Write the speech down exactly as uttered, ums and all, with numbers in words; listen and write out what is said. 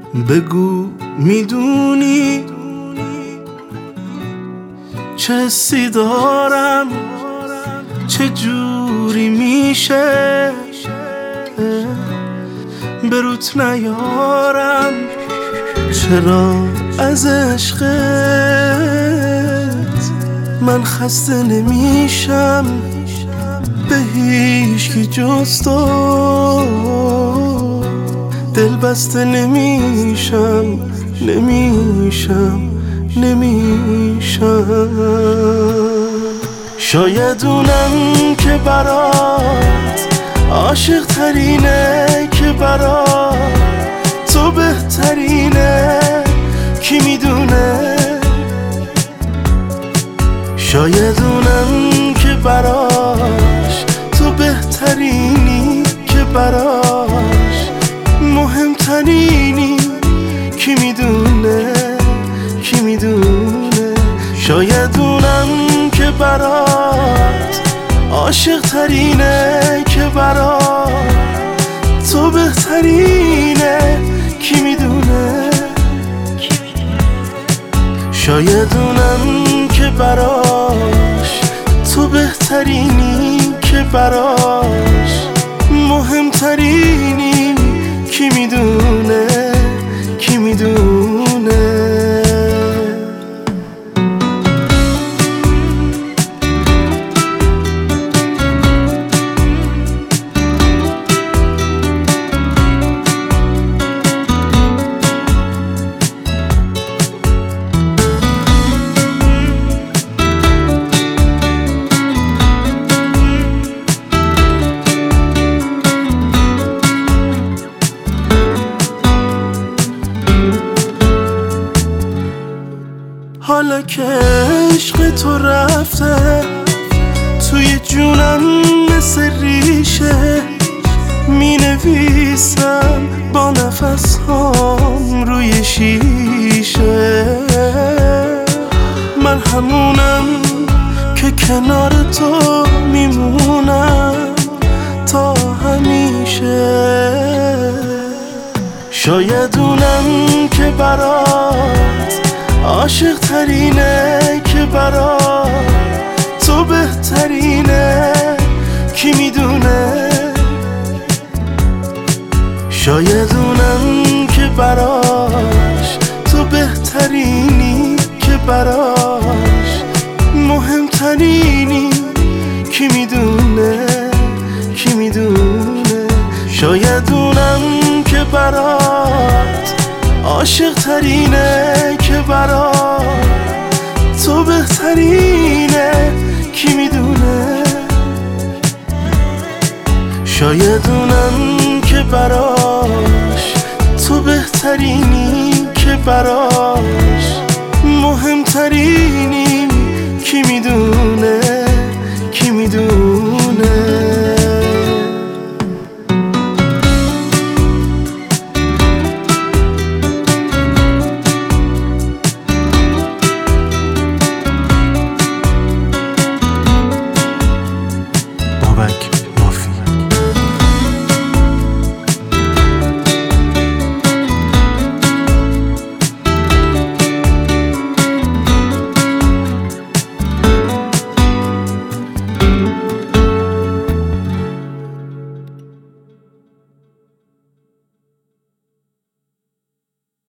بگو میدونی چه حسی دارم، چه جوری میشه بروت نیارم، چرا از عشقت من خسته نمیشم، به هیچ کی جز تو دل بسته نمیشم، نمیشم نمیشم. شاید اونم که برات عاشق ترینه، که برات تو بهترینه، کی میدونه. شاید اونم که براش تو بهترینی، که براش مهمترینی، کی میدونه کی میدونه. شاید اونم که برات عاشق ترینه، که برات تو بهترینه، کی میدونه. شاید اونم که براش تو بهترینی، که براش مهمترینی، کی میدونه کی میدونه. حالا که عشق تو رفته توی جونم مثل ریشه، می نویسم با نفس هام روی شیشه. من همونم که کنار تو میمونم تا همیشه. شاید اونم که برات عاشق ترینه، که برات تو بهترینه، کی میدونه. شاید اونم که براش تو بهترینی، که براش مهمترینی، کی میدونه کی میدونه. شاید اونم که برات عاشق ترینه، که برات تو بهترینه، کی میدونه. شاید اونم که براش تو بهترینی، که براش مهمترینی، کی میدونه کی میدونه.